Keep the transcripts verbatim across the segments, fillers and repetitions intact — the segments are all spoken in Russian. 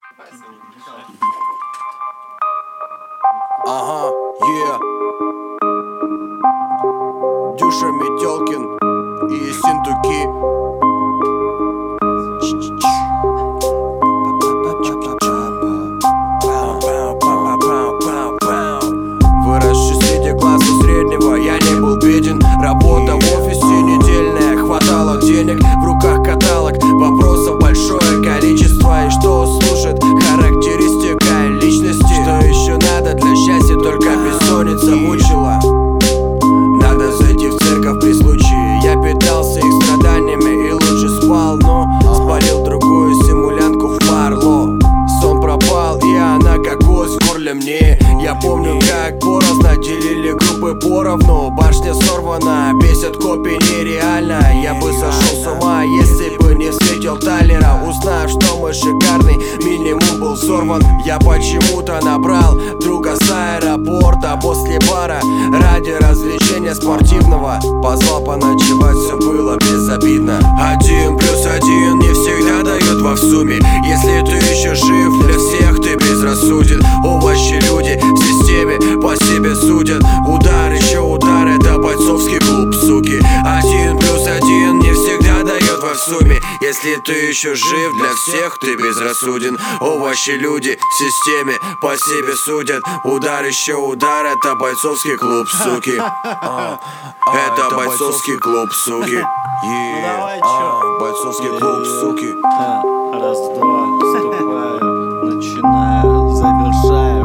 Ага, yeah. Дюша Метелкин и Ессентуки. Выросший среди класса среднего, я не был беден. Работа в офисе недельная, хватало денег. В руках каталог, вопросов большое количество. И что служит характеристикой личности? Что еще надо для счастья, только бессонница мучила. Надо зайти в церковь при случае. Я питался их страданиями и лучше спал, но спалил другую симулянку в Марло. Сон пропал, и она как гость в горле мне. Я помню, как порознь делили группы поровну. Башня сорвана, бесит копии нереально. Я бы сошел с ума, если бы не встретил Тайлера. Узнав, что мой шикарный минимум был сорван, я почему-то набрал друга с аэропорта после бара ради развлечения спортивного. Позвал поночевать, все было безобидно. Один плюс один не всегда дает во в сумме. Если ты еще жив, для всех ты безрассуден. Овощи люди в системе по себе судят. Удар, еще удар, это бойцовский клуб, суки. Один плюс один не всегда дает во в сумме. Если ты еще жив, для всех ты безрассуден. Овощи люди в системе по себе судят. Удар, еще удар, это бойцовский клуб, суки. Это бойцовский клуб, суки. Бойцовский клуб, суки. Раз, два, вступаю, начинаю, завершаю.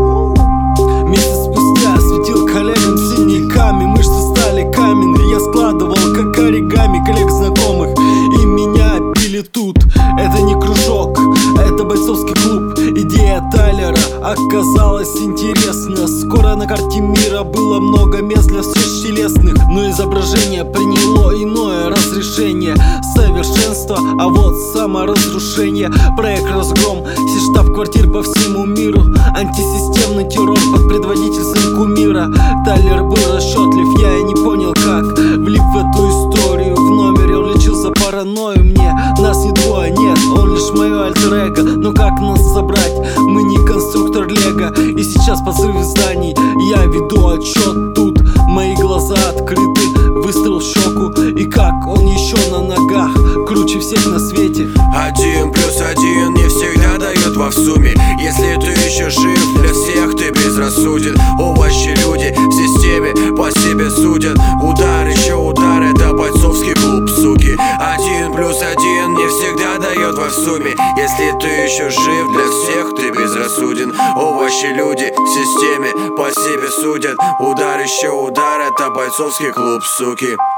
Месяц спустя светил коллегам синяками. Мышцы стали каменные, я складывал как оригами коллег знакомых, и меня били тут. Это не кружок, это бойцовский клуб. Идея Тайлера оказалась интересна. Скоро на карте мира было много мест для сверхтелесных, но изображение приняло иное разрешение. Совершенство, а вот саморазрушение. Проект «Разгром», все штаб-квартир по всему миру. Антисистемный террор под предводительством кумира. Тайлер был расчетлив, я и не понял как. Влип в эту историю, в номере он лечил за паранойю. Мне нас не двое, нет, он лишь мое альтер-эго. Но как нас собрать? Мы не конструктор Лего. И сейчас по взрыву зданий я веду отчет тут. Мои глаза открыты, выстрел в щеку. И как он еще на ногах, круче всех на свете. Один плюс один не всегда дает во в сумме. Если ты еще жив, для всех ты безрассуден. Овощи люди в системе по себе судят. Удар, еще удар, это бойцовский клуб, суки. Один плюс один не всегда дает во в сумме. Если ты еще жив, для всех ты безрассуден. Овощи люди в системе по себе судят. Удар, еще удар, это бойцовский клуб, суки.